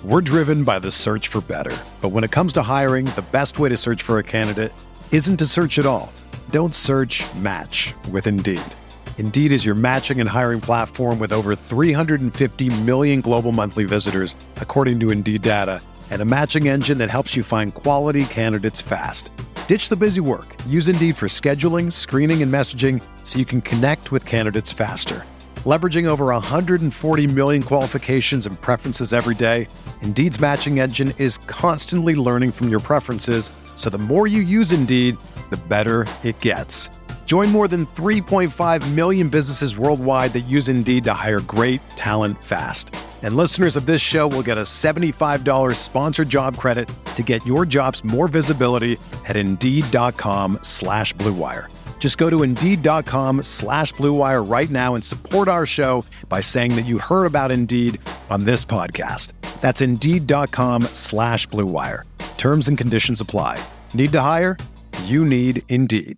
We're driven by the search for better. But when it comes to hiring, the best way to search for a candidate isn't to search at all. Don't search, match with Indeed. Indeed is your matching and hiring platform with over 350 million global monthly visitors, according to Indeed data, and a matching engine that helps you find quality candidates fast. Ditch the busy work. Use Indeed for scheduling, screening, and messaging so you can connect with candidates faster. Leveraging over 140 million qualifications and preferences every day, Indeed's matching engine is constantly learning from your preferences, so the more you use Indeed, the better it gets. Join more than 3.5 million businesses worldwide that use Indeed to hire great talent fast. And listeners of this show will get a $75 sponsored job credit to get your jobs more visibility at Indeed.com/Blue Wire. Just go to Indeed.com/Blue Wire right now and support our show by saying that you heard about Indeed on this podcast. That's Indeed.com/Blue Wire. Terms and conditions apply. Need to hire? You need Indeed.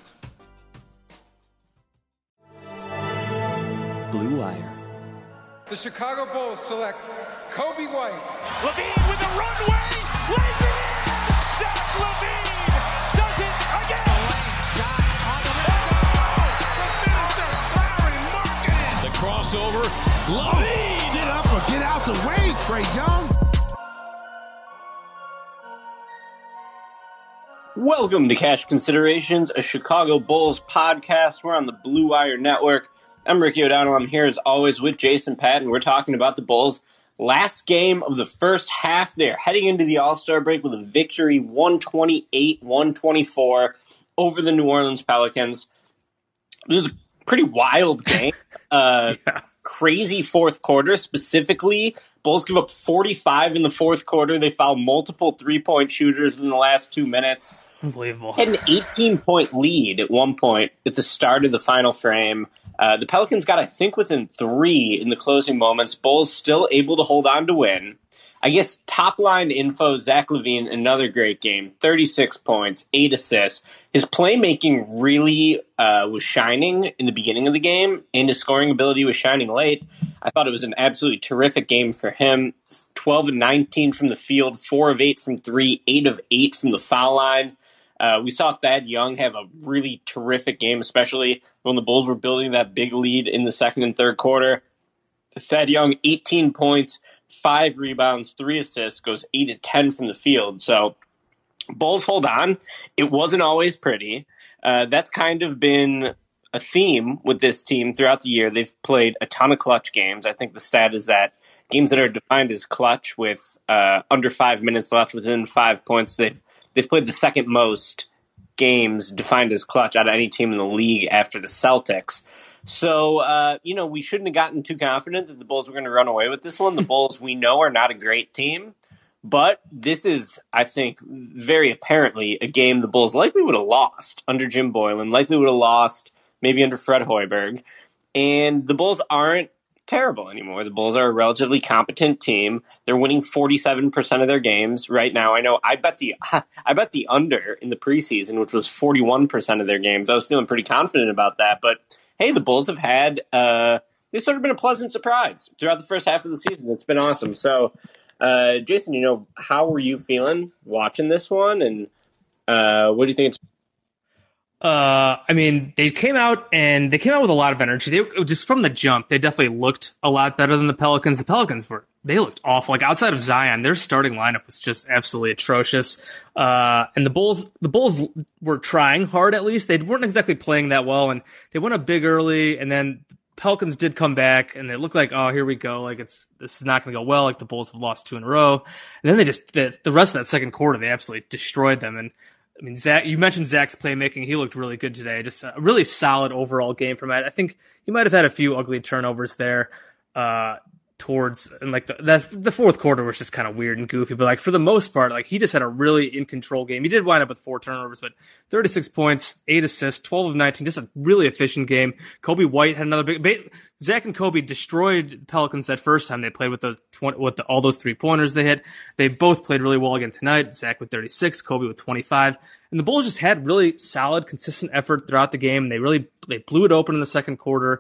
Blue Wire. The Chicago Bulls select Coby White. LaVine with a runway, lays it in. Zach LaVine does it again. The lane shot on the window. The finisher, Larry Markkinen. The crossover, LaVine. Get up or get out the way, Trae Young. Welcome to Cash Considerations, a Chicago Bulls podcast. We're on the Blue Wire Network. I'm Ricky O'Donnell. I'm here as always with Jason Patton. We're talking about the Bulls' last game of the first half. They're heading into the All-Star break with a victory 128-124 over the New Orleans Pelicans. It was a pretty wild game. Crazy fourth quarter. Specifically, Bulls give up 45 in the fourth quarter. They foul multiple three-point shooters in the last 2 minutes. Unbelievable. Had an 18-point lead at one point at the start of the final frame. The Pelicans got, I think, within 3 in the closing moments. Bulls still able to hold on to win. I guess top-line info, Zach LaVine, another great game. 36 points, 8 assists. His playmaking really was shining in the beginning of the game, and his scoring ability was shining late. I thought it was an absolutely terrific game for him. 12 of 19 from the field, 4 of 8 from 3, 8 of 8 from the foul line. We saw Thad Young have a really terrific game, especially when the Bulls were building that big lead in the second and third quarter. Thad Young, 18 points, 5 rebounds, 3 assists, goes 8 of 10 from the field. So Bulls hold on. It wasn't always pretty. That's kind of been a theme with this team throughout the year. They've played a ton of clutch games. I think the stat is that games that are defined as clutch with under 5 minutes left within 5 points, they've played the second most games defined as clutch out of any team in the league after the Celtics. So, we shouldn't have gotten too confident that the Bulls were going to run away with this one. The Bulls, we know, are not a great team. But this is, I think, very apparently a game the Bulls likely would have lost under Jim Boylen, likely would have lost maybe under Fred Hoiberg. And the Bulls aren't terrible anymore. The Bulls are a relatively competent team. They're winning 47% of their games right now. I know I bet the under in the preseason, which was 41% of their games. I was feeling pretty confident about that. But hey, the Bulls have had they've sort of been a pleasant surprise throughout the first half of the season. It's been awesome. So, Jason, how were you feeling watching this one, and what do you think? They came out with a lot of energy. They just from the jump, they definitely looked a lot better than the Pelicans. The Pelicans they looked awful. Like outside of Zion, their starting lineup was just absolutely atrocious. And the Bulls were trying hard at least. They weren't exactly playing that well, and they went up big early, and then the Pelicans did come back, and they looked like, oh, here we go. Like this is not going to go well. Like the Bulls have lost 2 in a row. And then they just the rest of that second quarter, they absolutely destroyed them. And I mean, Zach, you mentioned Zach's playmaking. He looked really good today. Just a really solid overall game from Matt. I think he might have had a few ugly turnovers there towards, and like the fourth quarter was just kind of weird and goofy. But like for the most part, like he just had a really in control game. He did wind up with 4 turnovers, but 36 points, 8 assists, 12 of 19, just a really efficient game. Coby White had another big. Zach and Coby destroyed the Pelicans that first time they played with those all those 3-pointers they hit. They both played really well again tonight. Zach with 36, Coby with 25, and the Bulls just had really solid, consistent effort throughout the game. They blew it open in the second quarter.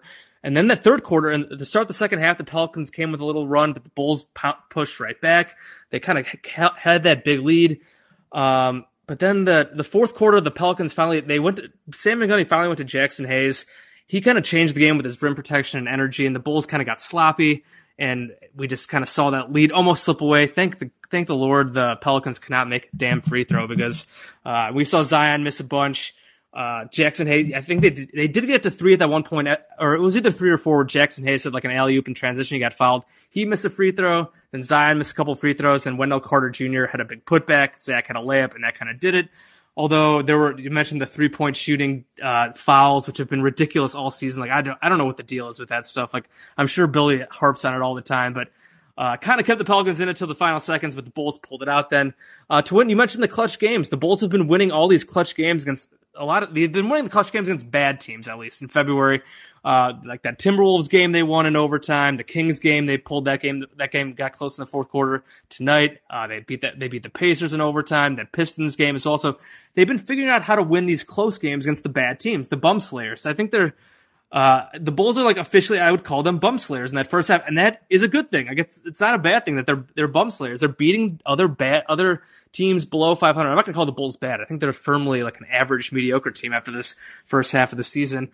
And then the third quarter, and to start the second half, the Pelicans came with a little run, but the Bulls pushed right back. They kind of had that big lead. But then the fourth quarter, the Pelicans Sam Van Gundy finally went to Jackson Hayes. He kind of changed the game with his rim protection and energy, and the Bulls kind of got sloppy, and we just kind of saw that lead almost slip away. Thank the Lord the Pelicans could not make a damn free throw, because we saw Zion miss a bunch. Jackson Hayes, I think they did get to three at that one point, or it was either 3 or 4 where Jackson Hayes had like an alley-oop in transition. He got fouled. He missed a free throw. Then Zion missed a couple free throws. And Wendell Carter Jr. had a big putback. Zach had a layup, and that kind of did it. Although you mentioned the 3-point shooting fouls, which have been ridiculous all season. Like I don't know what the deal is with that stuff. Like I'm sure Billy harps on it all the time, but kind of kept the Pelicans in it till the final seconds, but the Bulls pulled it out then. To win, you mentioned the clutch games. The Bulls have been winning all these clutch games against they've been winning the clutch games against bad teams, at least in February. Like that Timberwolves game they won in overtime, the Kings game, they pulled that game. That game got close in the fourth quarter. Tonight, they beat the Pacers in overtime. That Pistons game is also, they've been figuring out how to win these close games against the bad teams, the bum slayers. I think the Bulls are like officially, I would call them bum slayers in that first half, and that is a good thing. I guess it's not a bad thing that they're bum slayers. They're beating other teams below 500. I'm not gonna call the Bulls bad. I think they're firmly like an average, mediocre team after this first half of the season.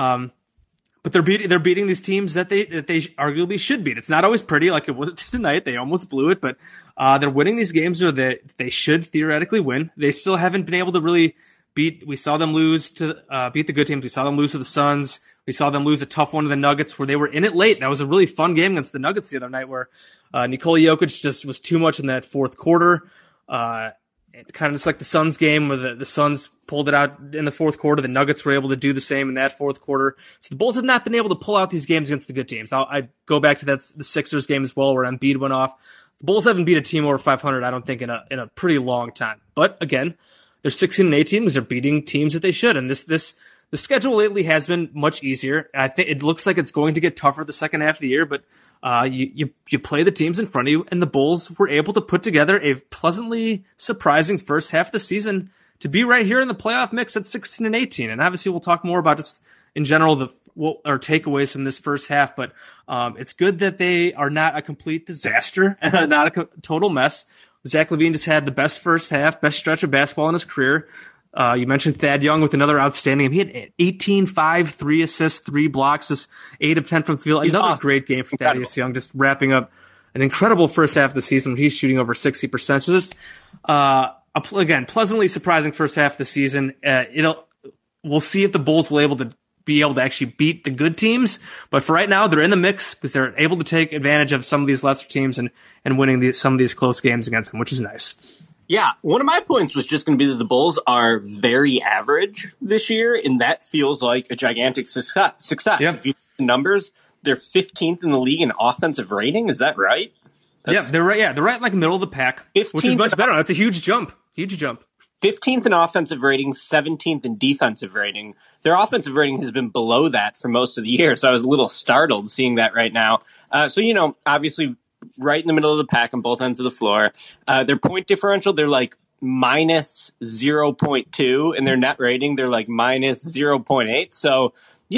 But they're beating these teams that they arguably should beat. It's not always pretty, like it was tonight. They almost blew it, but they're winning these games that they should theoretically win. They still haven't been able to really beat. We saw them lose to beat the good teams. We saw them lose to the Suns. We saw them lose a tough one to the Nuggets, where they were in it late. That was a really fun game against the Nuggets the other night, where Nikola Jokic just was too much in that fourth quarter. Kind of just like the Suns game, where the Suns pulled it out in the fourth quarter. The Nuggets were able to do the same in that fourth quarter. So the Bulls have not been able to pull out these games against the good teams. I go back to the Sixers game as well, where Embiid went off. The Bulls haven't beat a team over 500, I don't think, in a pretty long time. But again, they're 16-18 because they're beating teams that they should. And the schedule lately has been much easier. I think it looks like it's going to get tougher the second half of the year, but you play the teams in front of you, and the Bulls were able to put together a pleasantly surprising first half of the season to be right here in the playoff mix at 16-18. And obviously we'll talk more about just in general our takeaways from this first half, but it's good that they are not a complete disaster, not a total mess. Zach LaVine just had the best first half, best stretch of basketball in his career. You mentioned Thad Young with another outstanding game. He had 18, 5, 3 assists, 3 blocks, just 8 of 10 from the field. Another awesome. Great game for Thaddeus Young, just wrapping up an incredible first half of the season where he's shooting over 60%. So just, again, pleasantly surprising first half of the season. We'll see if the Bulls will be able to actually beat the good teams. But for right now, they're in the mix because they're able to take advantage of some of these lesser teams and winning some of these close games against them, which is nice. Yeah, one of my points was just going to be that the Bulls are very average this year, and that feels like a gigantic success. Yep. If you look at the numbers, they're 15th in the league in offensive rating. Is that right? They're right. Yeah, they're right in like the middle of the pack, which is much better. That's a huge jump. 15th in offensive rating, 17th in defensive rating. Their offensive rating has been below that for most of the year, so I was a little startled seeing that right now. So, obviously right in the middle of the pack on both ends of the floor. Their point differential, they're like minus 0.2. In their net rating, they're like minus 0.8. So,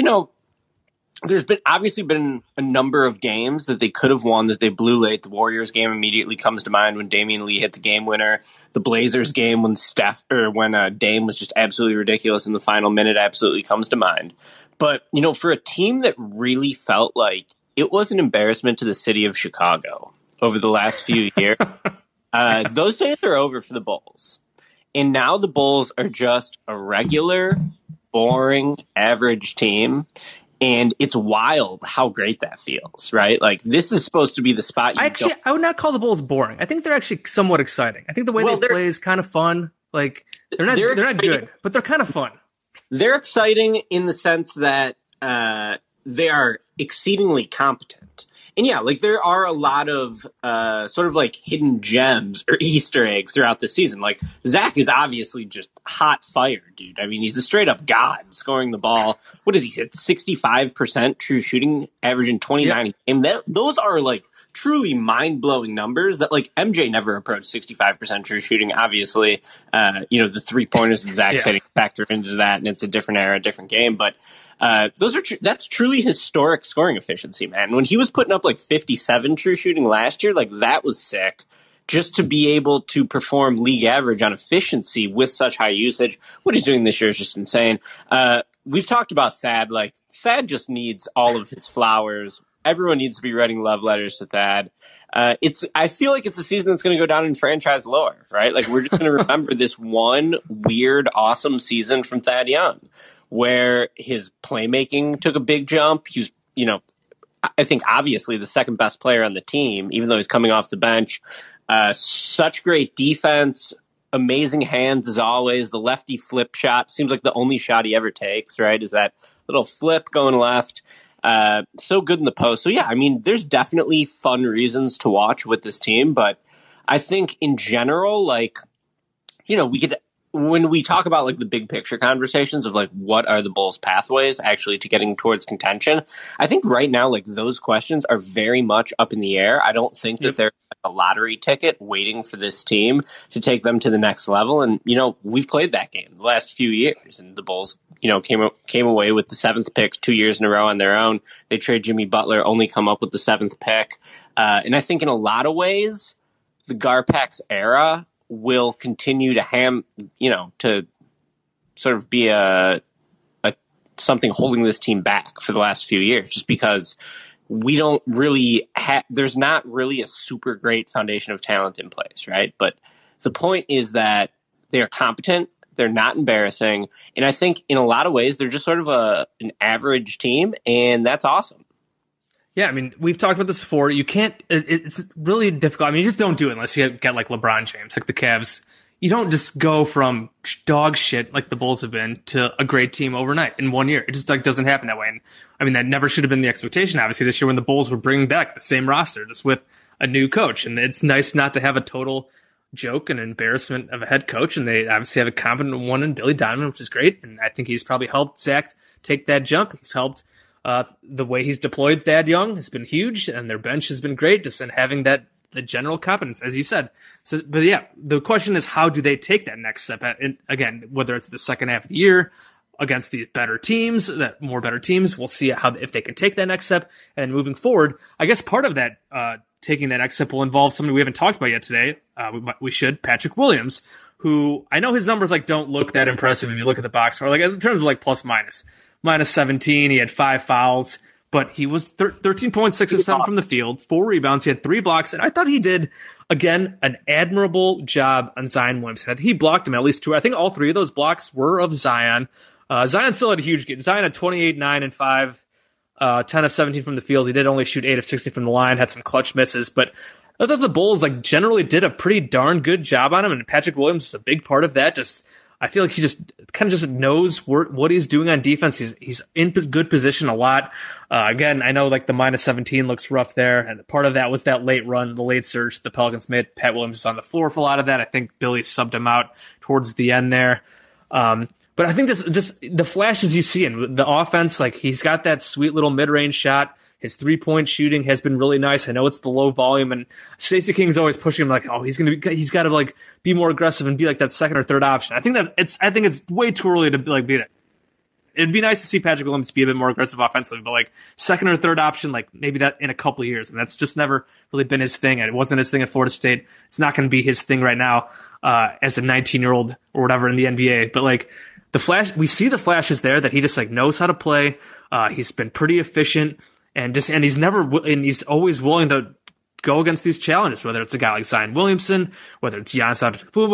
there's obviously been a number of games that they could have won that they blew late. The Warriors game immediately comes to mind when Damian Lee hit the game winner. The Blazers game when Dame was just absolutely ridiculous in the final minute absolutely comes to mind. But, for a team that really felt like it was an embarrassment to the city of Chicago over the last few years, those days are over for the Bulls. And now the Bulls are just a regular, boring, average team. And it's wild how great that feels, right? Like, this is supposed to be the spot. I would not call the Bulls boring. I think they're actually somewhat exciting. I think the way they play is kind of fun. Like, they're not good, but they're kind of fun. They're exciting in the sense that they are exceedingly competent. And yeah, like there are a lot of sort of like hidden gems or Easter eggs throughout the season. Like Zach is obviously just hot fire, dude. I mean, he's a straight up god scoring the ball. What is he at 65% true shooting, averaging 29 a game? Those are like truly mind-blowing numbers that like MJ never approached 65% true shooting. Obviously, the 3-pointers and Zach's hitting factor into that, and it's a different era, different game. But that's truly historic scoring efficiency, man. When he was putting up like 57 true shooting last year, like that was sick. Just to be able to perform league average on efficiency with such high usage, what he's doing this year is just insane. We've talked about Thad. Like, Thad just needs all of his flowers. Everyone needs to be writing love letters to Thad. I feel like it's a season that's going to go down in franchise lore, right? Like, we're just going to remember this one weird, awesome season from Thad Young, where his playmaking took a big jump. He was, I think obviously the second best player on the team, even though he's coming off the bench. Such great defense, amazing hands as always. The lefty flip shot seems like the only shot he ever takes, right? Is that little flip going left. So good in the post. So yeah, I mean, there's definitely fun reasons to watch with this team, but I think in general, like, we could, when we talk about like the big picture conversations of like what are the Bulls' pathways actually to getting towards contention, I think right now like those questions are very much up in the air. I don't think that they're a lottery ticket waiting for this team to take them to the next level. And we've played that game the last few years, and the Bulls came away with the 7th pick 2 years in a row on their own. They trade Jimmy Butler, only come up with the 7th pick. And I think in a lot of ways the Garpax era will continue to to sort of be a something holding this team back for the last few years, just because we don't really there's not really a super great foundation of talent in place, right? But the point is that they are competent, they're not embarrassing, and I think in a lot of ways they're just sort of an average team, and that's awesome. Yeah, I mean, we've talked about this before. You can't, it's really difficult. I mean, you just don't do it unless you get like LeBron James, like the Cavs. You don't just go from dog shit like the Bulls have been to a great team overnight in 1 year. It just like doesn't happen that way. And I mean, that never should have been the expectation, obviously, this year when the Bulls were bringing back the same roster, just with a new coach. And it's nice not to have a total joke and embarrassment of a head coach. And they obviously have a competent one in Billy Donovan, which is great. And I think he's probably helped Zach take that jump. He's helped the way he's deployed Thad Young has been huge, and their bench has been great, just in having the general competence, as you said. So, but yeah, the question is, how do they take that next step? And again, whether it's the second half of the year against these better teams, more better teams, we'll see if they can take that next step. And moving forward, I guess part of that taking that next step will involve somebody we haven't talked about yet today. We should, Patrick Williams, who I know his numbers like don't look that impressive if you look at the box score, like in terms of like plus minus. Minus 17, he had 5 fouls, but he was 13.6 of 7 from the field, 4 rebounds, he had 3 blocks, and I thought he did, again, an admirable job on Zion Williamson. I think he blocked him at least 2. I think all 3 of those blocks were of Zion. Zion still had a huge game. Zion had 28, 9, and 5, 10 of 17 from the field. He did only shoot 8 of 60 from the line, had some clutch misses, but I thought the Bulls like generally did a pretty darn good job on him, and Patrick Williams was a big part of that. I feel like he just kind of just knows what he's doing on defense. He's in good position a lot. Again, I know like the minus 17 looks rough there, and part of that was that late run, the late surge the Pelicans made. Pat Williams was on the floor for a lot of that. I think Billy subbed him out towards the end there. But I think just the flashes you see in the offense, like he's got that sweet little mid-range shot. His 3-point shooting has been really nice. I know it's the low volume, and Stacey King's always pushing him like, oh, he's got to like be more aggressive and be like that second or third option. I think it's way too early to like be that. It'd be nice to see Patrick Williams be a bit more aggressive offensively, but like second or third option, like maybe that in a couple of years, and that's just never really been his thing. It wasn't his thing at Florida State. It's not going to be his thing right now as a 19-year-old or whatever in the NBA. But like we see the flashes there that he just like knows how to play. He's been pretty efficient. And he's always willing to go against these challenges, whether it's a guy like Zion Williamson, whether it's Giannis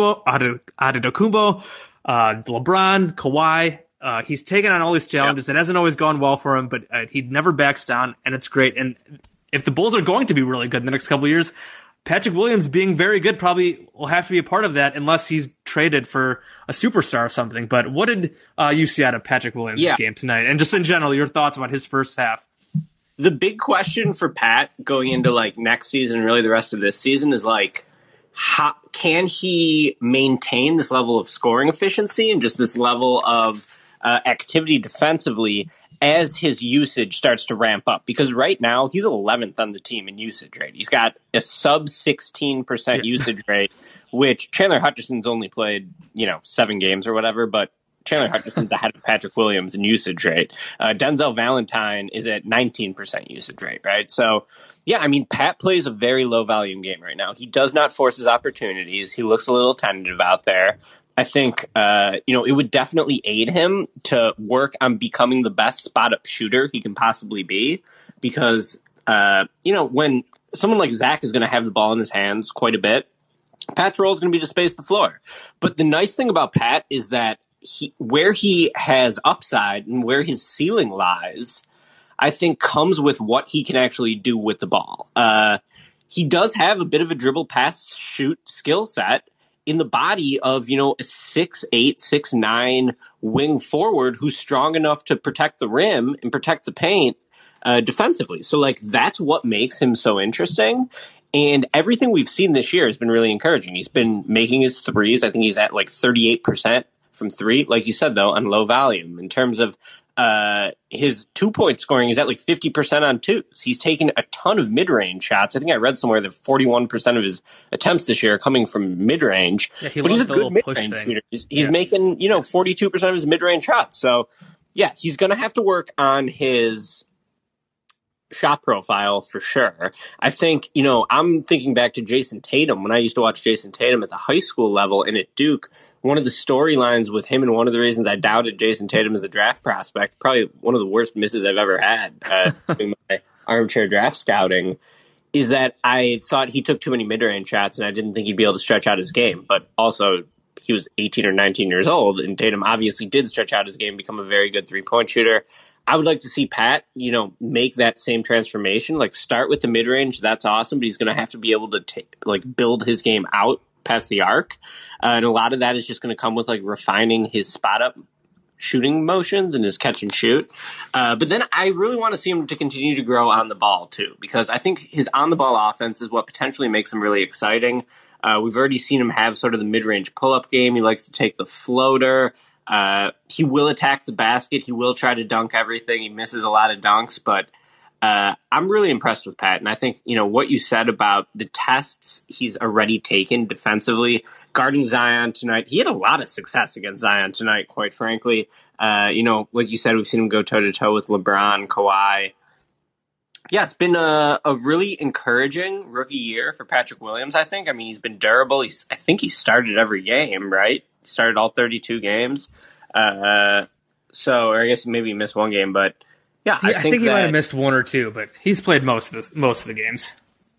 Antetokounmpo, LeBron, Kawhi. He's taken on all these challenges. It hasn't always gone well for him, but he never backs down, and it's great. And if the Bulls are going to be really good in the next couple of years, Patrick Williams being very good probably will have to be a part of that, unless he's traded for a superstar or something. But what did you see out of Patrick Williams' game tonight? And just in general, your thoughts about his first half? The big question for Pat going into like next season, really the rest of this season, is like, how can he maintain this level of scoring efficiency and just this level of activity defensively as his usage starts to ramp up, because right now he's 11th on the team in usage rate. He's got a sub 16% usage rate, which Chandler Hutchison's only played, 7 games or whatever, but Chandler Hutchison's ahead of Patrick Williams in usage rate. Denzel Valentine is at 19% usage rate, right? So, yeah, I mean, Pat plays a very low volume game right now. He does not force his opportunities. He looks a little tentative out there. I think, it would definitely aid him to work on becoming the best spot-up shooter he can possibly be, because, when someone like Zach is going to have the ball in his hands quite a bit, Pat's role is going to be to space the floor. But the nice thing about Pat is that where he has upside and where his ceiling lies, I think comes with what he can actually do with the ball. He does have a bit of a dribble, pass, shoot skill set in the body of, a 6'8", 6'9" wing forward who's strong enough to protect the rim and protect the paint defensively. So, that's what makes him so interesting. And everything we've seen this year has been really encouraging. He's been making his threes. I think he's at 38% from 3. Like you said, though, on low volume. In terms of his 2-point scoring, is at 50% on 2s. He's taken a ton of mid-range shots. I think I read somewhere that 41% of his attempts this year are coming from mid-range. Yeah, but he's a good mid-range shooter. He's making, 42% of his mid-range shots. So, yeah, he's going to have to work on his shot profile for sure. I think, I'm thinking back to Jason Tatum. When I used to watch Jason Tatum at the high school level and at Duke, one of the storylines with him, and one of the reasons I doubted Jason Tatum as a draft prospect, probably one of the worst misses I've ever had doing my armchair draft scouting, is that I thought he took too many mid-range shots and I didn't think he'd be able to stretch out his game. But also, he was 18 or 19 years old, and Tatum obviously did stretch out his game, become a very good three-point shooter. I would like to see Pat, make that same transformation. Start with the mid-range. That's awesome, but he's going to have to be able to build his game out past the arc. And a lot of that is just going to come with refining his spot-up shooting motions and his catch and shoot. But then I really want to see him to continue to grow on the ball too, because I think his on-the-ball offense is what potentially makes him really exciting. We've already seen him have sort of the mid-range pull-up game. He likes to take the floater. He will attack the basket. He will try to dunk everything. He misses a lot of dunks, but I'm really impressed with Pat. And I think, what you said about the tests he's already taken defensively, guarding Zion tonight, he had a lot of success against Zion tonight, quite frankly. Like you said, we've seen him go toe-to-toe with LeBron, Kawhi. Yeah, it's been a really encouraging rookie year for Patrick Williams, I think. I mean, he's been durable. I think he started every game, right? Started all 32 games. Or I guess maybe he missed one game, but yeah, I think he might have missed one or two, but he's played most of the games.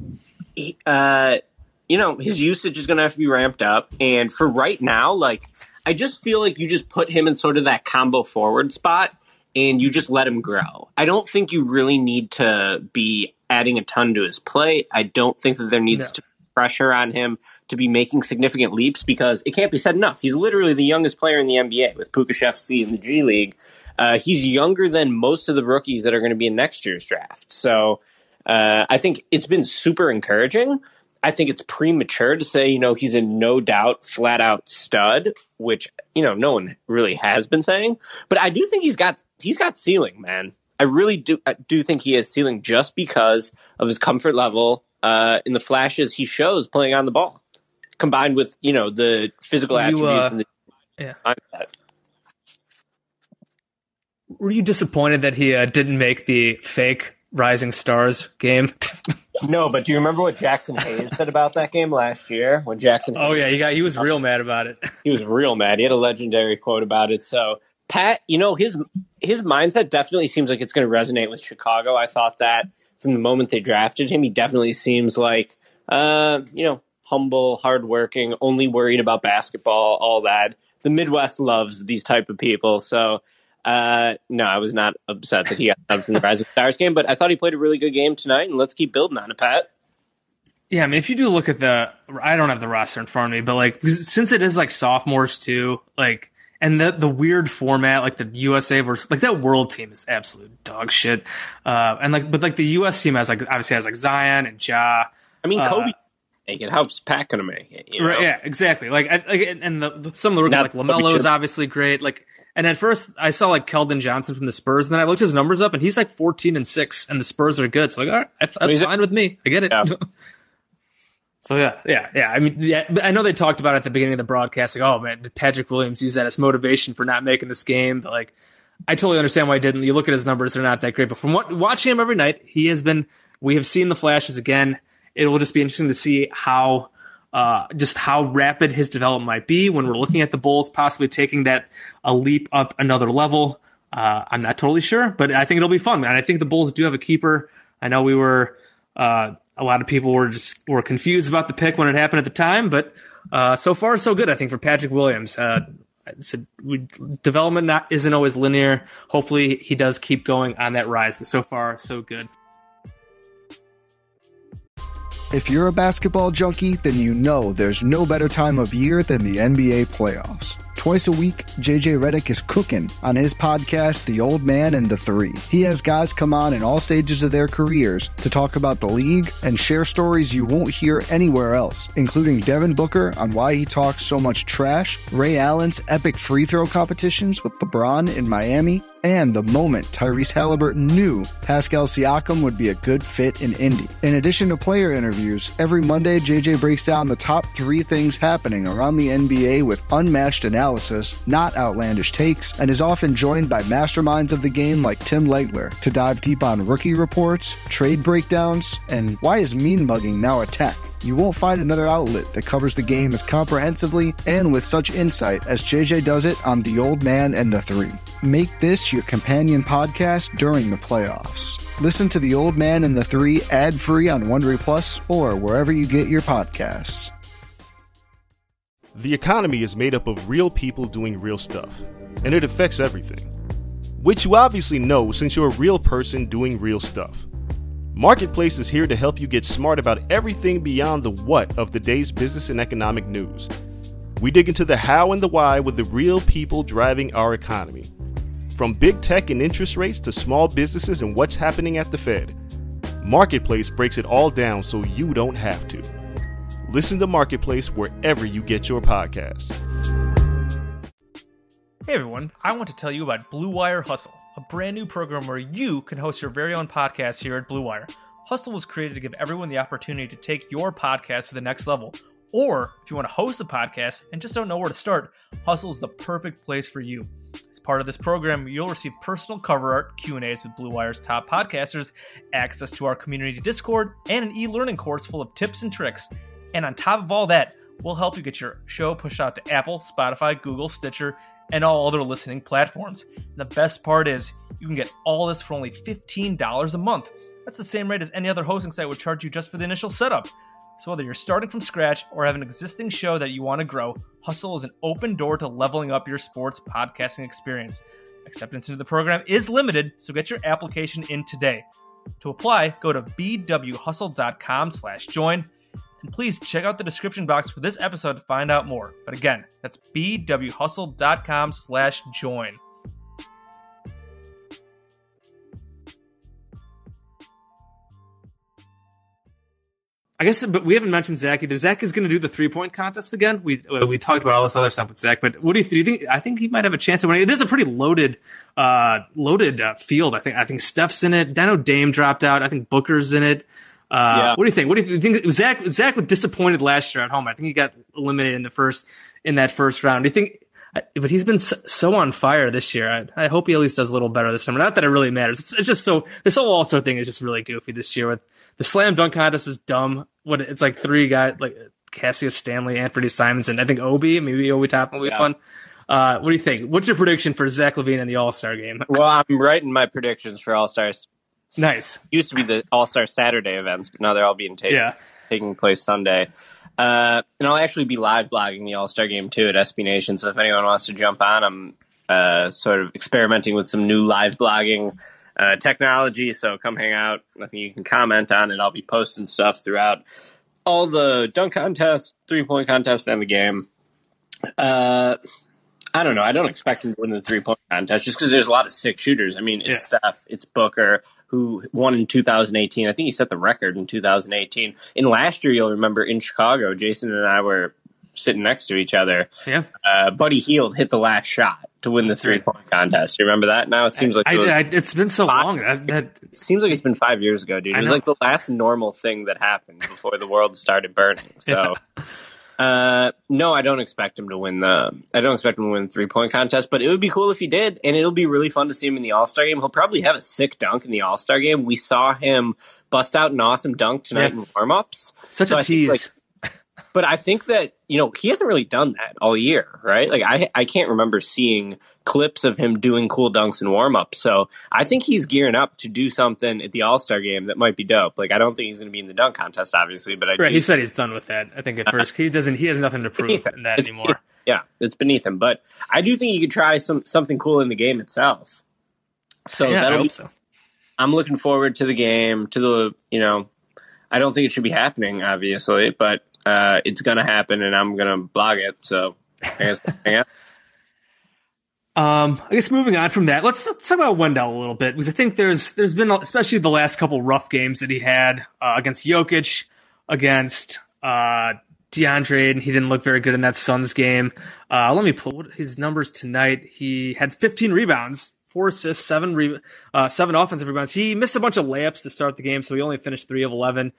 His usage is going to have to be ramped up. And for right now, I just feel like you just put him in sort of that combo forward spot and you just let him grow. I don't think you really need to be adding a ton to his plate. I don't think that there needs to be pressure on him to be making significant leaps, because it can't be said enough. He's literally the youngest player in the NBA with Pukashevsky in the G League. He's younger than most of the rookies that are going to be in next year's draft. So I think it's been super encouraging. I think it's premature to say, he's a no doubt, flat out stud, which, no one really has been saying. But I do think he's got ceiling, man. I really do think he has ceiling just because of his comfort level in the flashes he shows playing on the ball, combined with, the physical attributes and the mindset. Were you disappointed that he didn't make the fake Rising Stars game? No, but do you remember what Jackson Hayes said about that game last year? When Jackson Hayes he was real mad about it. He was real mad. He had a legendary quote about it. So Pat, his mindset definitely seems like it's going to resonate with Chicago. I thought that from the moment they drafted him. He definitely seems like, humble, hardworking, only worried about basketball, all that. The Midwest loves these type of people. So, no, I was not upset that he got dubbed from the Rising Stars game, but I thought he played a really good game tonight, and let's keep building on it, Pat. Yeah, I mean, if you do look at I don't have the roster in front of me, but since it is sophomores too, and the weird format, the USA versus that world team is absolute dog shit. But the US team obviously has Zion and Ja. I mean, Kobe make it. How's Pat gonna make it? Right, yeah, exactly. Some of the rookies LaMelo is obviously great. And at first, I saw like Keldon Johnson from the Spurs, and then I looked his numbers up, and he's like 14-6, and the Spurs are good. So like, all right, that's fine with me. I get it. Yeah. So yeah. I mean, but I know they talked about it at the beginning of the broadcast, like, oh man, did Patrick Williams use that as motivation for not making this game? But like, I totally understand why he didn't. You look at his numbers; they're not that great. But from watching him every night, he has been. We have seen the flashes again. It will just be interesting to see how rapid his development might be when we're looking at the Bulls possibly taking that a leap up another level. I'm not totally sure, but I think it'll be fun. And I think the Bulls do have a keeper. I know we were. A lot of people were confused about the pick when it happened at the time, but so far so good. I think for Patrick Williams, development isn't always linear. Hopefully, he does keep going on that rise. But so far so good. If you're a basketball junkie, then you know there's no better time of year than the NBA playoffs. Twice a week, JJ Redick is cooking on his podcast, The Old Man and the Three. He has guys come on in all stages of their careers to talk about the league and share stories you won't hear anywhere else, including Devin Booker on why he talks so much trash, Ray Allen's epic free throw competitions with LeBron in Miami, and the moment Tyrese Halliburton knew Pascal Siakam would be a good fit in Indy. In addition to player interviews, every Monday JJ breaks down the top 3 things happening around the NBA with unmatched analysis, not outlandish takes, and is often joined by masterminds of the game like Tim Legler to dive deep on rookie reports, trade breakdowns, and why is mean mugging now a tech? You won't find another outlet that covers the game as comprehensively and with such insight as JJ does it on The Old Man and the Three. Make this your companion podcast during the playoffs. Listen to The Old Man and the Three ad-free on Wondery Plus or wherever you get your podcasts. The economy is made up of real people doing real stuff, and it affects everything. Which you obviously know since you're a real person doing real stuff. Marketplace is here to help you get smart about everything beyond the what of the day's business and economic news. We dig into the how and the why with the real people driving our economy. From big tech and interest rates to small businesses and what's happening at the Fed. Marketplace breaks it all down so you don't have to. Listen to Marketplace wherever you get your podcasts. Hey everyone, I want to tell you about Blue Wire Hustle, a brand new program where you can host your very own podcast here at Blue Wire. Hustle was created to give everyone the opportunity to take your podcast to the next level. Or if you want to host a podcast and just don't know where to start, Hustle is the perfect place for you. As part of this program, you'll receive personal cover art, Q&As with Blue Wire's top podcasters, access to our community Discord, and an e-learning course full of tips and tricks. And on top of all that, we'll help you get your show pushed out to Apple, Spotify, Google, Stitcher, and all other listening platforms. And the best part is, you can get all this for only $15 a month. That's the same rate as any other hosting site would charge you just for the initial setup. So whether you're starting from scratch or have an existing show that you want to grow, Hustle is an open door to leveling up your sports podcasting experience. Acceptance into the program is limited, so get your application in today. To apply, go to bwhustle.com/join. And please check out the description box for this episode to find out more. But again, that's bwhustle.com/join. I guess, but we haven't mentioned Zach either. Zach is going to do the 3-point contest again. We talked about all this other stuff with Zach, but what do you think? I think he might have a chance of winning. It is a pretty loaded field. I think Steph's in it. I know Dame dropped out. I think Booker's in it. Yeah. What do you think? What do you think? Zach was disappointed last year at home. I think he got eliminated in that first round. Do you think? But he's been so on fire this year. I hope he at least does a little better this summer. Not that it really matters. It's just so this whole All-Star thing is just really goofy this year. With the slam dunk contest is dumb. It's like 3 guys like Cassius Stanley, Anthony Simonson. I think maybe Obi Toppin will be fun. What do you think? What's your prediction for Zach LaVine in the All-Star game? Well, I'm writing my predictions for All-Stars. Nice. Used to be the All-Star Saturday events, but now they're all being taking place Sunday. And I'll actually be live blogging the All-Star game too at SB Nation. So if anyone wants to jump on, I'm sort of experimenting with some new live blogging technology. So come hang out. I think you can comment on it. I'll be posting stuff throughout all the dunk contests, 3-point contest, and the game. I don't know. I don't expect him to win the 3-point contest just because there's a lot of sick shooters. I mean, it's Steph, it's Booker, who won in 2018. I think he set the record in 2018. And last year, you'll remember in Chicago, Jason and I were sitting next to each other. Yeah. Buddy Hield hit the last shot to win the 3-point contest. You remember that? Now it seems like it's been so long. It seems like it's been 5 years ago, dude. It was like the last normal thing that happened before the world started burning. So, no, I don't expect him to win the 3-point contest, but it would be cool if he did, and it'll be really fun to see him in the All-Star game. He'll probably have a sick dunk in the All-Star game. We saw him bust out an awesome dunk tonight in warm-ups. Such a tease. But I think that, he hasn't really done that all year, right? Like, I can't remember seeing clips of him doing cool dunks in warm-up. So I think he's gearing up to do something at the All-Star game that might be dope. Like, I don't think he's going to be in the dunk contest, obviously, but he said he's done with that. I think at first he has nothing to prove in that anymore. Yeah, it's beneath him. But I do think he could try something cool in the game itself. So I hope so. I'm looking forward to the game, I don't think it should be happening, obviously, but it's going to happen, and I'm going to blog it. So, I guess moving on from that, let's talk about Wendell a little bit, because I think there's been, especially the last couple rough games that he had against Jokic, against DeAndre, and he didn't look very good in that Suns game. Let me pull his numbers tonight. He had 15 rebounds, 4 assists, 7 offensive rebounds. He missed a bunch of layups to start the game, so he only finished 3 of 11.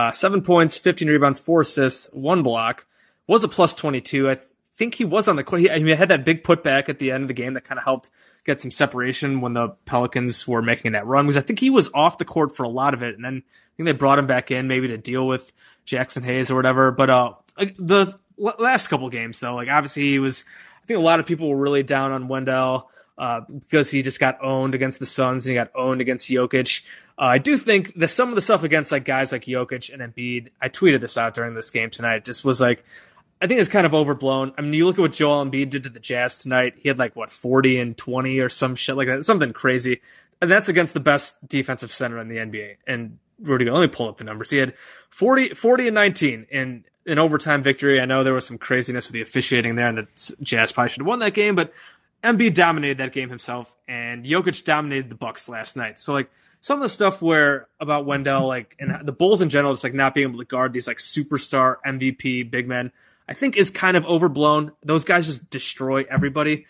7 points, 15 rebounds, 4 assists, 1 block. Was a plus 22. I think he was on the court. He had that big putback at the end of the game that kind of helped get some separation when the Pelicans were making that run, because I think he was off the court for a lot of it, and then I think they brought him back in maybe to deal with Jackson Hayes or whatever. But the last couple games, though, like obviously I think a lot of people were really down on Wendell because he just got owned against the Suns and he got owned against Jokic. I do think that some of the stuff against like guys like Jokic and Embiid, I tweeted this out during this game tonight, just was like, I think it's kind of overblown. I mean, you look at what Joel Embiid did to the Jazz tonight. He had 40 and 20 or some shit like that, something crazy. And that's against the best defensive center in the NBA. And Rudy, let me pull up the numbers. He had 40 and 19 in an overtime victory. I know there was some craziness with the officiating there, and the Jazz probably should have won that game, but Embiid dominated that game himself, and Jokic dominated the Bucks last night. So some of the stuff about Wendell, and the Bulls in general, just not being able to guard these superstar MVP big men, I think is kind of overblown. Those guys just destroy everybody.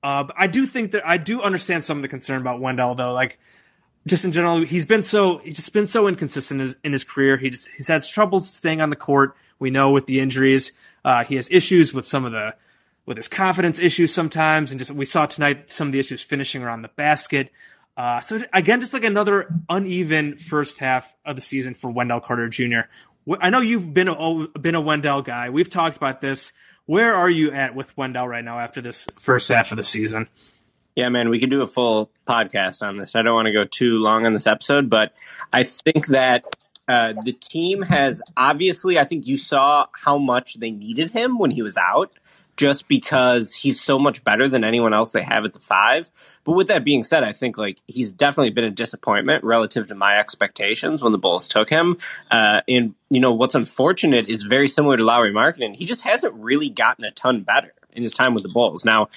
I do think that I do understand some of the concern about Wendell, though. Just in general, he's just been so inconsistent in his career. He's had troubles staying on the court. We know with the injuries, he has issues with with his confidence issues sometimes, and we saw tonight some of the issues finishing around the basket. So again, just another uneven first half of the season for Wendell Carter Jr. I know you've been a Wendell guy. We've talked about this. Where are you at with Wendell right now after this first half of the season? Yeah, man, we could do a full podcast on this. I don't want to go too long on this episode, but I think that the team has obviously, I think you saw how much they needed him when he was out, just because he's so much better than anyone else they have at the 5. But with that being said, I think he's definitely been a disappointment relative to my expectations when the Bulls took him. And what's unfortunate is very similar to Lauri Markkanen. He just hasn't really gotten a ton better in his time with the Bulls. Now,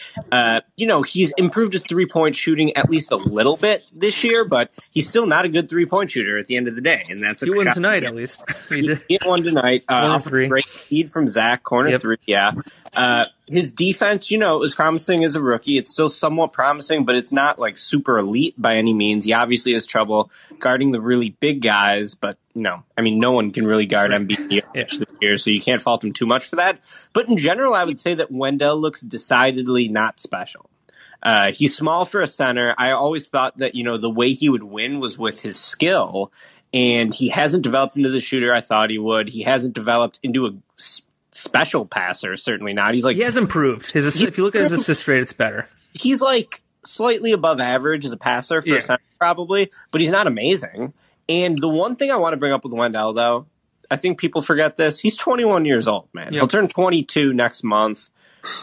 he's improved his 3-point shooting at least a little bit this year, but he's still not a good 3-point shooter at the end of the day. And that's he won tonight, at least. He won tonight. Off a great feed from Zach, corner 3. Yeah. His defense, is promising as a rookie. It's still somewhat promising, but it's not super elite by any means. He obviously has trouble guarding the really big guys, but no one can really guard Embiid this year, so you can't fault him too much for that. But in general, I would say that Wendell looks decidedly not special. He's small for a center. I always thought that, the way he would win was with his skill, and he hasn't developed into the shooter I thought he would. He hasn't developed into a special passer, certainly not. He has improved. If you look at his assist rate, it's better. He's slightly above average as a passer for a center, probably, but he's not amazing. And the one thing I want to bring up with Wendell, though, I think people forget this. He's 21 years old, man. Yep. He'll turn 22 next month.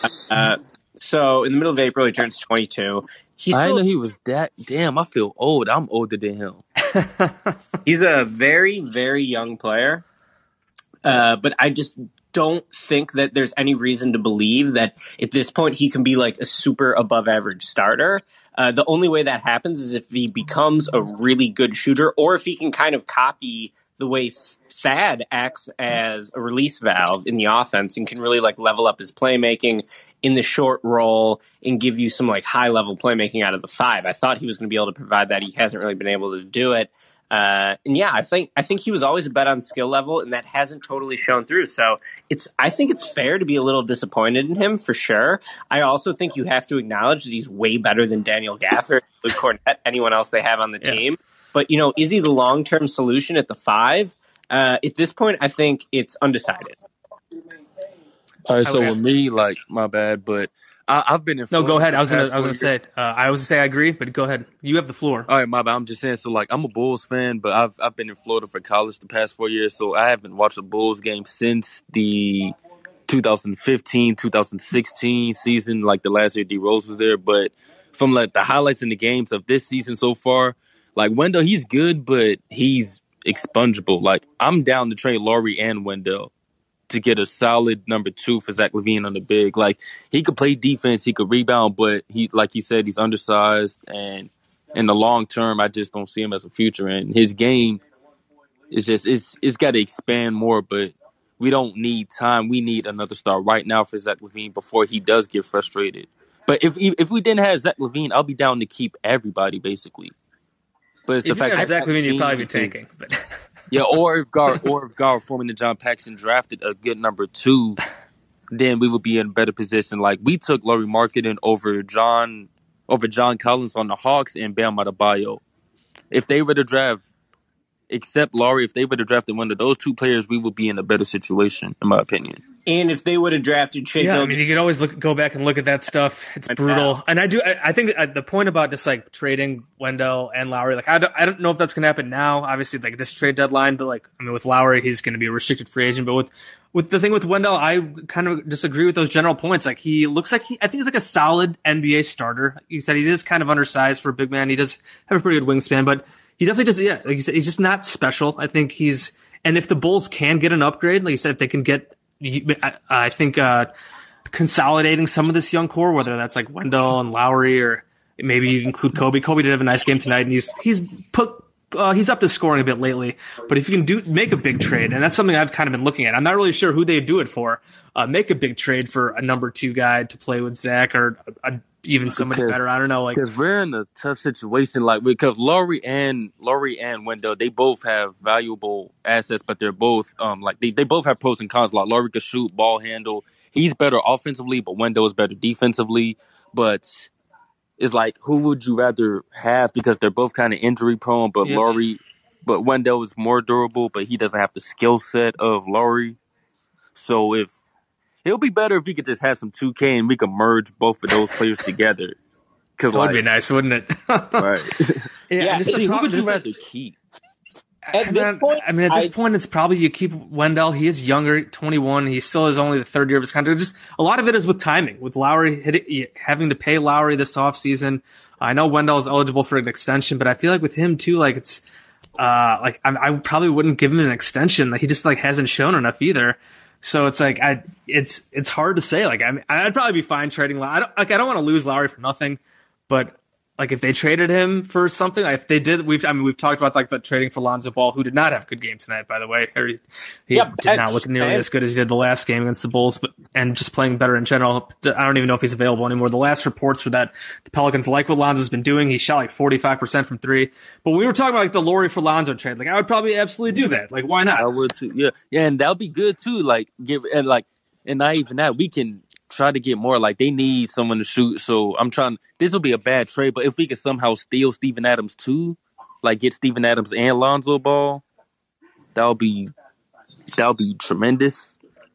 So in the middle of April, he turns 22. I didn't know he was that. Damn, I feel old. I'm older than him. He's a very, very young player. But I just don't think that there's any reason to believe that at this point he can be like a super above average starter. The only way that happens is if he becomes a really good shooter, or if he can kind of copy the way Thad acts as a release valve in the offense and can really like level up his playmaking in the short roll and give you some like high level playmaking out of the 5. I thought he was going to be able to provide that. He hasn't really been able to do it. And yeah, I think he was always a bet on skill level, and that hasn't totally shown through. So I think it's fair to be a little disappointed in him for sure. I also think you have to acknowledge that he's way better than Daniel Gafford, Luke Cornett, anyone else they have on the team. But you know, is he the long term solution at the 5? At this point, I think it's undecided. All right, so with me, like, my bad, but I've been in Florida. No, go ahead. I was gonna say it. I was gonna say I agree, but go ahead. You have the floor. All right, my bad. I'm just saying. So, like, I'm a Bulls fan, but I've been in Florida for college the past 4 years, so I haven't watched a Bulls game since the 2015-2016 season, like the last year D Rose was there. But from like the highlights in the games of this season so far, like Wendell, he's good, but he's expungible. Like, I'm down to trade Lauri and Wendell to get a solid number 2 for Zach LaVine on the big. Like, he could play defense, he could rebound, but he, like he said, he's undersized, and in the long term, I just don't see him as a future. And his game is just it's got to expand more. But we don't need time. We need another star right now for Zach LaVine before he does get frustrated. But if we didn't have Zach LaVine, I'll be down to keep everybody basically. But it's the fact that Zach LaVine, you'd probably be tanking. But. Yeah, or if Gar Forman and John Paxson drafted a good number 2, then we would be in a better position. Like, we took Lauri Markkanen over John Collins on the Hawks and Bam Adebayo. If they were to draft, except Lauri, if they would have drafted one of those 2 players, we would be in a better situation, in my opinion. And if they would have drafted Shea I mean, you could always go back and look at that stuff. It's brutal. And I think the point about just like trading Wendell and Lauri, like I don't know if that's going to happen now, obviously, like this trade deadline, but like, I mean, with Lauri, he's going to be a restricted free agent. But with the thing with Wendell, I kind of disagree with those general points. Like, he looks like I think he's like a solid NBA starter. You said he is kind of undersized for a big man. He does have a pretty good wingspan, but he definitely just, like you said, he's just not special. I think and if the Bulls can get an upgrade, like you said, if they can get, I think consolidating some of this young core, whether that's like Wendell and Lauri, or maybe you include Kobe. Kobe did have a nice game tonight, and he's up to scoring a bit lately. But if you can make a big trade, and that's something I've kind of been looking at. I'm not really sure who they do it for. Make a big trade for a number 2 guy to play with Zach, or even somebody better. I don't know. Like, because we're in a tough situation, like, because Lauri and Wendell, they both have valuable assets, but they're both they both have pros and cons. Like, Lauri could shoot, ball handle. He's better offensively, but Wendell is better defensively. But it's like, who would you rather have? Because they're both kind of injury prone, but but Wendell is more durable, but he doesn't have the skill set of Lauri. So it'll be better if we could just have some 2K and we could merge both of those players together. That would be nice, wouldn't it? Right. Who would you rather keep? At this point, it's probably you keep Wendell. He is younger, 21. He still is only the 3rd year of his contract. Just a lot of it is with timing. With Lauri, having to pay Lauri this offseason. I know Wendell is eligible for an extension, but I feel like with him too, like it's I probably wouldn't give him an extension. Like, he just like hasn't shown enough either. So it's like it's hard to say. Like, I mean, I'd probably be fine trading. I don't want to lose Lauri for nothing, but like if they traded him for something, if they did, we've talked about like the trading for Lonzo Ball, who did not have a good game tonight, by the way. He did not look nearly as good as he did the last game against the Bulls, and just playing better in general. I don't even know if he's available anymore. The last reports were that the Pelicans like what Lonzo's been doing. He shot like 45% from 3. But when we were talking about like the Lauri for Lonzo trade, like I would probably absolutely do that. Like, why not? I would too. Yeah, and that'll be good too. Like, and not even that, we can try to get more. Like, they need someone to shoot, so I'm trying. This will be a bad trade, but if we could somehow steal Steven Adams too, like get Steven Adams and Lonzo Ball, that'll be tremendous.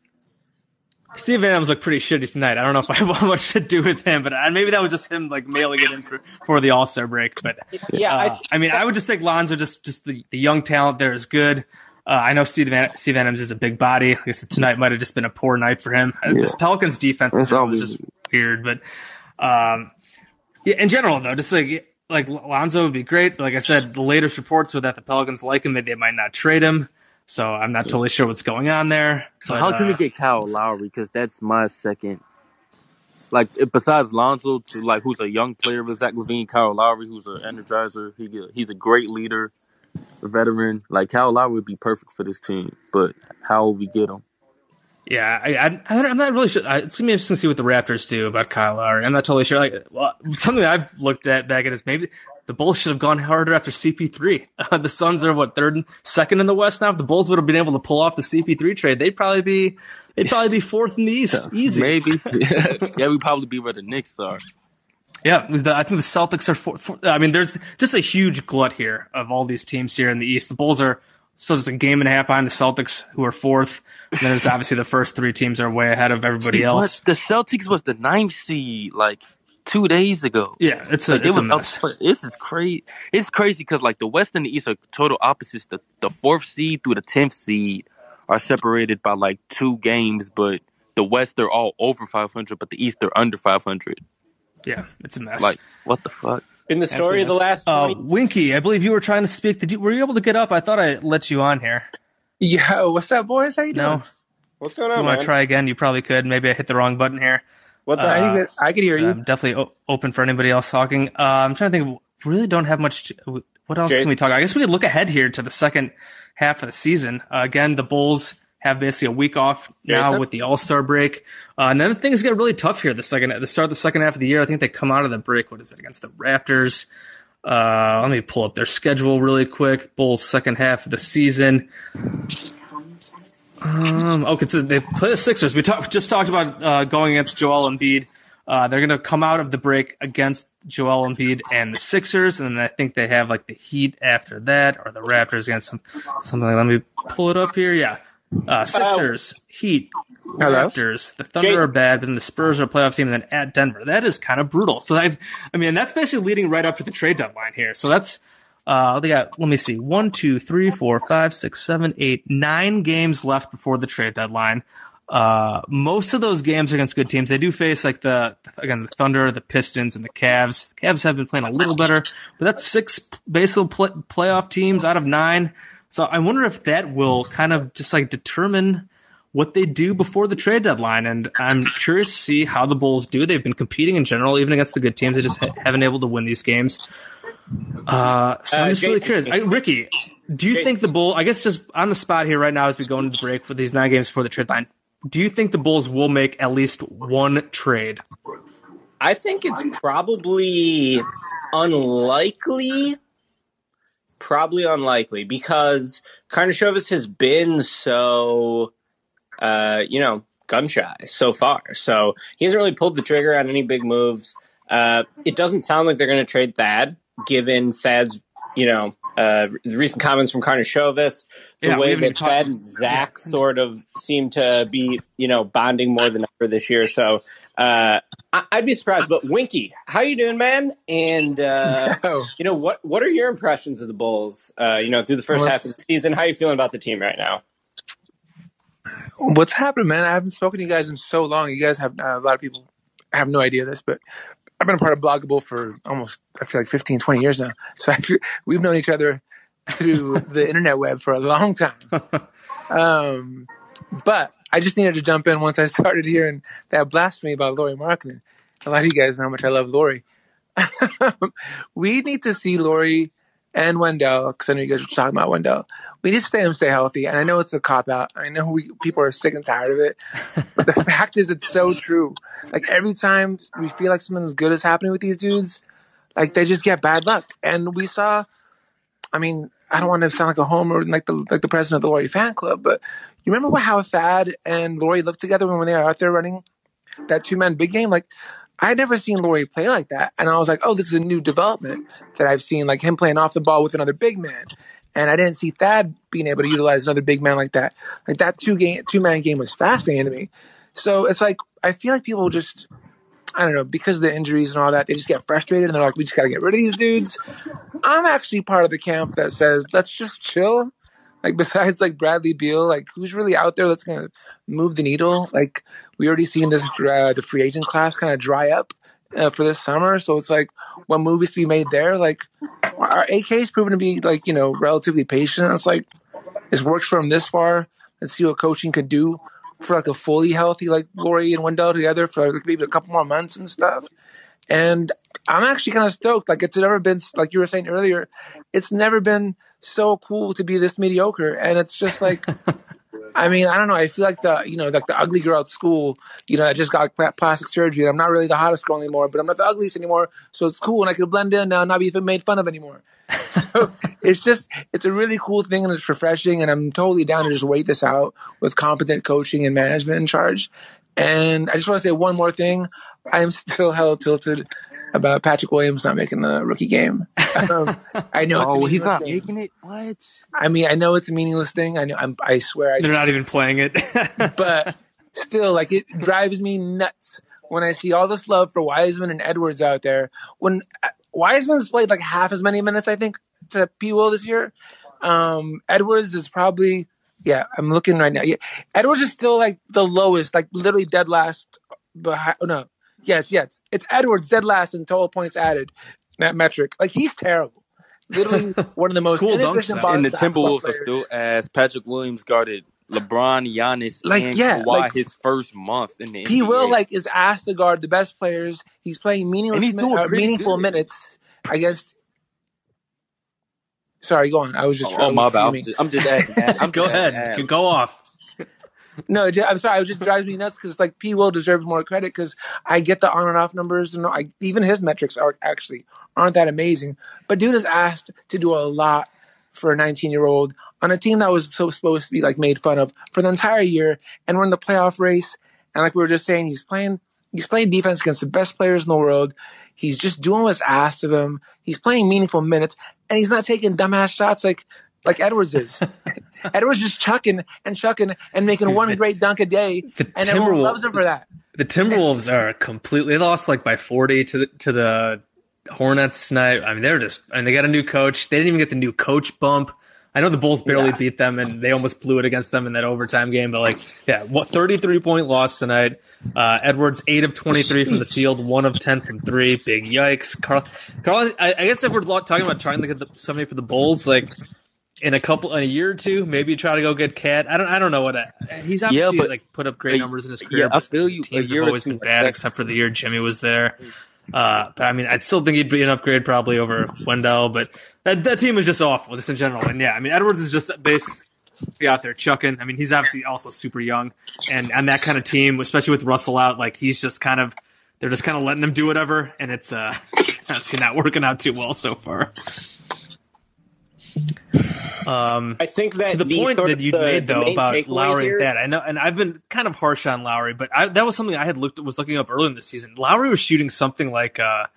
Steven Adams looked pretty shitty tonight. I don't know if I have much to do with him, but maybe that was just him like mailing it in for the All-Star break. But I would just think Lonzo, just the young talent there is good. I know Steve Adams is a big body. Like I said, tonight might have just been a poor night for him. Yeah. The Pelicans' defense was just weird. But in general, though, just like Lonzo would be great. Like I said, the latest reports were that the Pelicans like him, that they might not trade him. So I'm not totally sure what's going on there. So how can we get Kyle Lowry? Because that's my second. Like, besides Lonzo, to like who's a young player with Zach LaVine, Kyle Lowry, who's an energizer. He's a great leader, a veteran. Like, Kyle Lowry would be perfect for this team. But how will we get him? Yeah, I'm not really sure. It's gonna be interesting to see what the Raptors do about Kyle Lowry. I'm not totally sure. Like, something I've looked at back at is maybe the Bulls should have gone harder after CP3. The Suns are second in the West now. If the Bulls would have been able to pull off the CP3 trade, they'd probably be fourth in the East. Easy, maybe. Yeah, we'd probably be where the Knicks are. Yeah, I think the Celtics are fourth. I mean, there's just a huge glut here of all these teams here in the East. The Bulls are still just a game and a half behind the Celtics, who are fourth. And then there's obviously the first three teams are way ahead of everybody else. The Celtics was the 9th seed like 2 days ago. Yeah, it's a mess. This is crazy. It's crazy because like the West and the East are total opposites. The 4th seed through the 10th seed are separated by like 2 games, but the West they're all over 500, but the East they're under 500. Yeah, it's a mess. Like, what the fuck? In the story of the last 20... Winky, I believe you were trying to speak. Were you able to get up? I thought I let you on here. Yo, what's up, boys? How you doing? No. What's going on, you want to try again? You probably could. Maybe I hit the wrong button here. What's up? I could hear you. I'm definitely open for anybody else talking. I'm trying to think. Really don't have much. What else can we talk about? I guess we could look ahead here to the second half of the season. Again, the Bulls have basically a week off now with the All-Star break. And then things get really tough here at the start of the second half of the year. I think they come out of the break. What is it, against the Raptors? Let me pull up their schedule really quick. Bulls second half of the season. Okay, so they play the Sixers. We just talked about going against Joel Embiid. They're going to come out of the break against Joel Embiid and the Sixers, and then I think they have like the Heat after that, or the Raptors against something like. Let me pull it up here. Yeah, Sixers, Heat, Raptors. The Thunder are bad, but then the Spurs are a playoff team, and then at Denver. That is kind of brutal. So that's basically leading right up to the trade deadline here. So that's. They got, let me see, 1, 2, 3, 4, 5, 6, 7, 8, 9 games left before the trade deadline. Most of those games are against good teams. They do face like the Thunder, the Pistons, and the Cavs. The Cavs have been playing a little better, but that's 6 basal playoff teams out of 9. So I wonder if that will kind of just like determine what they do before the trade deadline. And I'm curious to see how the Bulls do. They've been competing in general, even against the good teams. They just haven't been able to win these games. So I'm just really curious. Ricky, do you think the Bulls, I guess just on the spot here right now as we go into the break for these 9 games before the trade line, do you think the Bulls will make at least one trade? I think it's probably unlikely. Probably unlikely because Karnisovas has been so, gun shy so far. So he hasn't really pulled the trigger on any big moves. It doesn't sound like they're going to trade Thad, given Thad's, the recent comments from Karnisovas, the way that Thad and Zach sort of seem to be, bonding more than ever this year. So I'd be surprised. But Winky, how you doing, man? And what are your impressions of the Bulls? Through the first half of the season, how are you feeling about the team right now? What's happening, man? I haven't spoken to you guys in so long. You guys have a lot of people have no idea this, but I've been a part of Bloggable for almost, I feel like 15, 20 years now. So we've known each other through the internet web for a long time. But I just needed to jump in once I started hearing that blasphemy about Lauri Markkanen. A lot of you guys know how much I love Lauri. We need to see Lauri and Wendell, because I know you guys were talking about Wendell. We need to stay healthy. And I know it's a cop-out. I know people are sick and tired of it. But the fact is, it's so true. Like, every time we feel like something as good is happening with these dudes, like, they just get bad luck. And we saw, I don't want to sound like a homer, like the president of the Lauri fan club, but you remember how Thad and Lauri looked together when they were out there running that 2-man big game? Like, I'd never seen Lauri play like that. And I was like, oh, this is a new development that I've seen, like him playing off the ball with another big man. And I didn't see Thad being able to utilize another big man like that. Like, that 2-man game was fascinating to me. So it's like, I feel like people just, I don't know, because of the injuries and all that, they just get frustrated and they're like, we just got to get rid of these dudes. I'm actually part of the camp that says, let's just chill. Like, besides, like, Bradley Beal, like, who's really out there that's going to move the needle? Like, we already seen this, the free agent class kind of dry up for this summer. So it's like, what movies to be made there? Like, our AK's proven to be, like, relatively patient. It's like, it's worked for him this far. Let's see what coaching could do for like a fully healthy like Laurie and Wendell together for like maybe a couple more months and stuff. And I'm actually kind of stoked. Like it's never been, like you were saying earlier, it's never been so cool to be this mediocre. And it's just like, I mean, I don't know. I feel like like the ugly girl at school, I just got plastic surgery. And I'm not really the hottest girl anymore, but I'm not the ugliest anymore. So it's cool. And I can blend in now and not be made fun of anymore. So it's a really cool thing and it's refreshing. And I'm totally down to just wait this out with competent coaching and management in charge. And I just want to say one more thing. I am still hella tilted about Patrick Williams not making the rookie game. I know. He's not making it. What? I mean, I know it's a meaningless thing. I know. I swear. They're not even playing it. But still, like, it drives me nuts when I see all this love for Wiseman and Edwards out there. When Wiseman's played like half as many minutes, I think, to P. Will this year. Edwards is probably. Yeah, I'm looking right now. Yeah, Edwards is still like the lowest, like literally dead last. No. Yes. It's Edwards dead last in total points added. That metric. Like, he's terrible. Literally one of the most cool inefficient dunks. And the Timberwolves are still as Patrick Williams guarded LeBron, Giannis, like, and yeah, Kawhi like, his first month in the NBA. P. Will is asked to guard the best players. He's playing meaningful minutes against. Sorry, go on. I was just. My bad. I'm just adding. Go ahead. Go off. No, I'm sorry. It just drives me nuts because like P. Will deserves more credit because I get the on and off numbers and even his metrics aren't that amazing. But dude is asked to do a lot for a 19-year-old on a team that was so supposed to be like made fun of for the entire year, and we're in the playoff race. And like we were just saying, he's playing defense against the best players in the world. He's just doing what's asked of him. He's playing meaningful minutes, and he's not taking dumbass shots like Edwards is. Edwards just chucking and making one great dunk a day, and everyone loves him for that. The Timberwolves are completely lost, like by 40 to the Hornets tonight. I mean, they got a new coach. They didn't even get the new coach bump. I know the Bulls barely beat them, and they almost blew it against them in that overtime game. But 33-point loss tonight. Edwards 8 of 23 from the field, 1 of 10 from 3. Big yikes. Carl, I guess if we're talking about trying to get somebody for the Bulls, like, in a year or two, maybe try to go get Cat. I don't know what he's obviously put up great numbers in his career. Yeah, I feel you. Teams have always been bad, except for the year Jimmy was there. But I mean, I'd still think he'd be an upgrade probably over Wendell. But that team is just awful, just in general. And yeah, I mean, Edwards is just basically out there chucking. I mean, he's obviously also super young, and on that kind of team, especially with Russell out, like he's just they're just kind of letting him do whatever, and it's I've seen that working out too well so far. I think that to the point that you made though about Lowry and that, I know, and I've been kind of harsh on Lowry, but that was something I was looking up early in the season. Lowry was shooting something like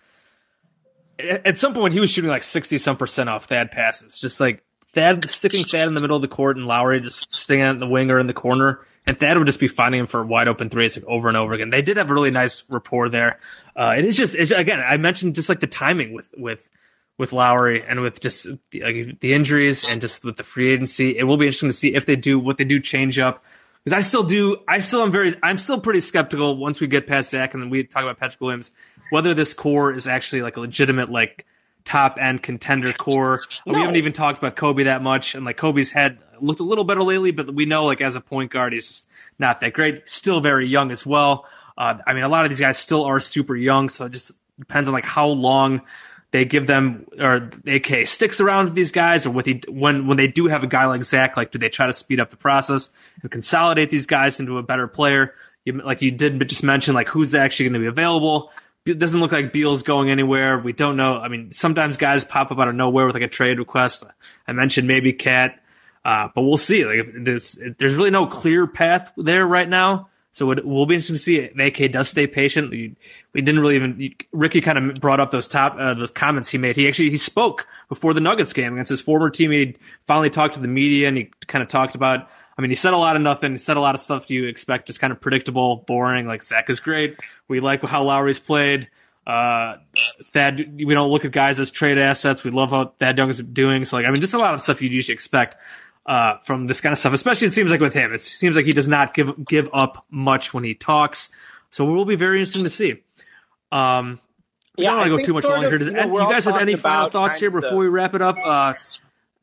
at some point he was shooting like 60% off Thad passes, just like sticking Thad in the middle of the court and Lowry just staying on the wing or in the corner, and Thad would just be finding him for wide open threes like over and over again. They did have a really nice rapport there. It's again, I mentioned just like the timing with Lowry and with just the injuries and just with the free agency. It will be interesting to see if they do what they do change up. Because I'm still pretty skeptical once we get past Zach and then we talk about Patrick Williams, whether this core is actually like a legitimate like top end contender core. No. We haven't even talked about Kobe that much, and like Kobe's had looked a little better lately, but we know like as a point guard he's just not that great. Still very young as well. I mean, a lot of these guys still are super young, so it just depends on like how long they give them, or AK sticks around with these guys, or when they do have a guy like Zach, like do they try to speed up the process and consolidate these guys into a better player? Like you did just mention, like who's actually going to be available. It doesn't look like Beal's going anywhere. We don't know. I mean, sometimes guys pop up out of nowhere with like a trade request. I mentioned maybe Cat, but we'll see. Like there's really no clear path there right now. So it will be interesting to see if AK does stay patient. We didn't really even. Ricky kind of brought up those comments he made. He spoke before the Nuggets game against his former team. He finally talked to the media and he kind of talked about. I mean, he said a lot of nothing. He said a lot of stuff you expect, just kind of predictable, boring. Like Zach is great. We like how Lowry's played. Thad, we don't look at guys as trade assets. We love how Thad Young is doing. So like, I mean, just a lot of stuff you'd usually expect. From this kind of stuff, especially it seems like with him, it seems like he does not give up much when he talks. So it will be very interesting to see. I don't want to go too much longer here. You guys have any final thoughts here before we wrap it up?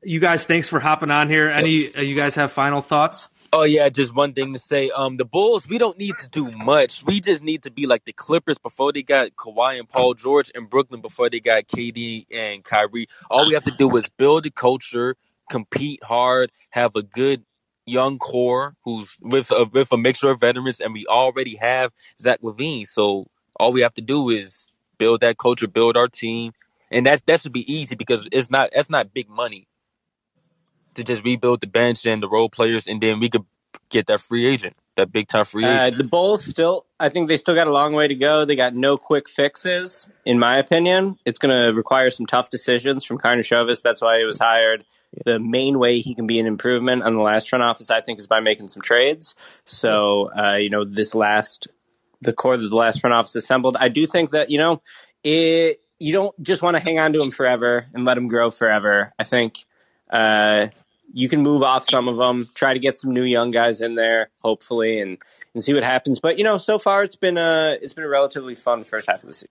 You guys, thanks for hopping on here. Any you guys have final thoughts? Oh, yeah, just one thing to say. The Bulls, we don't need to do much. We just need to be like the Clippers before they got Kawhi and Paul George, and Brooklyn before they got KD and Kyrie. All we have to do is build a culture, compete hard, have a good young core who's with a mixture of veterans, and we already have Zach LaVine. So all we have to do is build that culture, build our team, and that should be easy because that's not big money to just rebuild the bench and the role players, and then we could get that free agent, that big-time free agent. The Bulls I think they still got a long way to go. They got no quick fixes, in my opinion. It's going to require some tough decisions from Karnisovas. That's why he was hired. The main way he can be an improvement on the last front office, I think, is by making some trades. So, the core that the last front office assembled, I do think that, you don't just want to hang on to him forever and let him grow forever. I think you can move off some of them, try to get some new young guys in there, hopefully, and see what happens. But so far it's been a relatively fun first half of the season.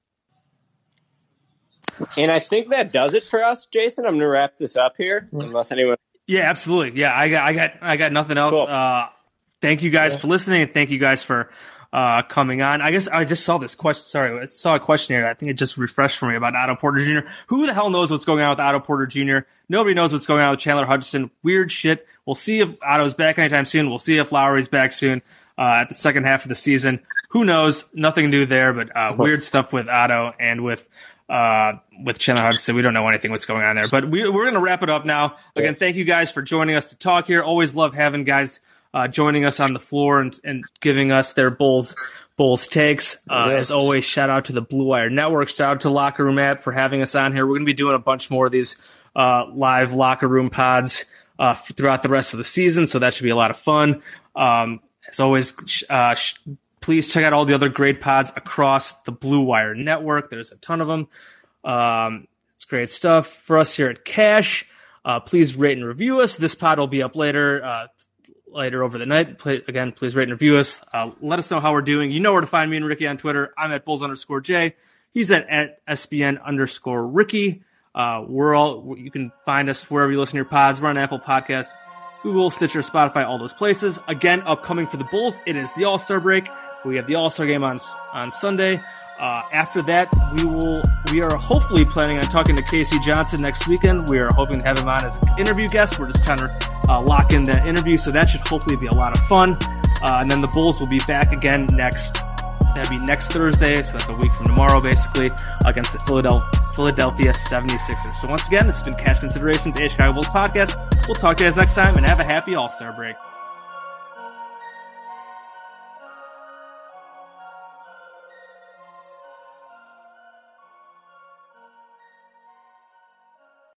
And I think that does it for us, Jason. I'm going to wrap this up here, unless anyone. Yeah, absolutely. Yeah, I got nothing else. Cool. Thank you guys for listening, and thank you guys for coming on. I guess I just saw this question. Sorry, I saw a question here. I think it just refreshed for me about Otto Porter Jr. Who the hell knows what's going on with Otto Porter Jr.? Nobody knows what's going on with Chandler Hutchison. Weird shit. We'll see if Otto's back anytime soon. We'll see if Lowry's back soon at the second half of the season. Who knows? Nothing new there, but weird stuff with Otto and with Chandler Hutchison. We don't know anything what's going on there. But we're going to wrap it up now. Again, thank you guys for joining us to talk here. Always love having guys joining us on the floor and giving us their Bulls takes. As always, shout out to the Blue Wire Network. Shout out to Locker Room App for having us on here. We're going to be doing a bunch more of these live locker room pods throughout the rest of the season, so that should be a lot of fun. As always, please check out all the other great pods across the Blue Wire Network. There's a ton of them. It's great stuff for us here at Cash. Please rate and review us. This pod will be up later over the night. Again, please rate and review us. Let us know how we're doing. You know where to find me and Ricky on Twitter. I'm at Bulls_J. He's at SBN_Ricky. You can find us wherever you listen to your pods. We're on Apple Podcasts, Google, Stitcher, Spotify, all those places. Again, upcoming for the Bulls, it is the All-Star break. We have the All-Star game on Sunday. After that, we are hopefully planning on talking to Casey Johnson next weekend. We are hoping to have him on as an interview guest. We're just trying to lock in that interview, so that should hopefully be a lot of fun. And then the Bulls will be back again next Thursday, so that's a week from tomorrow, basically, against the Philadelphia 76ers. So once again, this has been Cash Considerations, a Chicago Bulls podcast. We'll talk to you guys next time, and have a happy All-Star break.